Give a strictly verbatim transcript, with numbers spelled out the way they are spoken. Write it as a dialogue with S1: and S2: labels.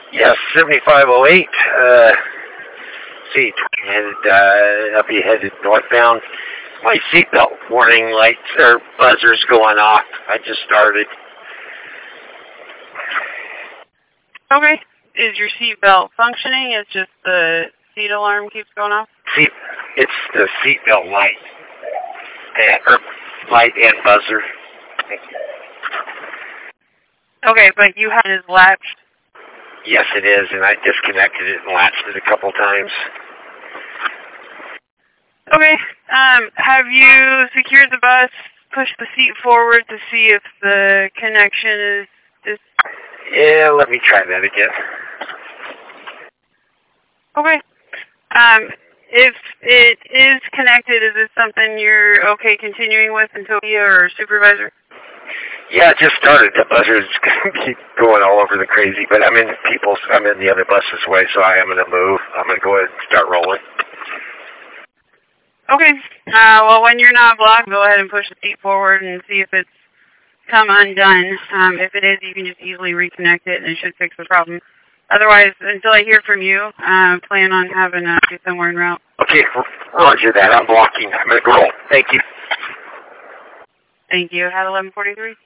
S1: Yes, seventy-five oh eight. Uh, see, headed, uh, up you headed northbound. My seatbelt warning lights or buzzers going off. I just started.
S2: Okay. Is your seatbelt functioning? It's just the seat alarm keeps going off?
S1: Seat, it's the seatbelt light. And, or light and buzzer.
S2: Okay, but you have it latched.
S1: Yes, it is, and I disconnected it and latched it a couple times.
S2: Okay. Um, have you secured the bus, pushed the seat forward to see if the connection is... is
S1: Yeah, let me try that again.
S2: Okay. Um, if it is connected, is this something you're okay continuing with until your supervisor?
S1: Yeah, it just started. The buzzers keep going all over the crazy, but I'm in people's, I'm in the other bus's way, so I am going to move. I'm going to go ahead and start rolling.
S2: Okay. Uh, well, when you're not blocked, go ahead and push the seat forward and see if it's come undone. Um, if it is, you can just easily reconnect it and it should fix the problem. Otherwise, until I hear from you, uh, plan on having uh, you somewhere en route.
S1: Okay, roger that. I'm blocking. I'm going to go. Thank you.
S2: Thank you. Have eleven forty-three.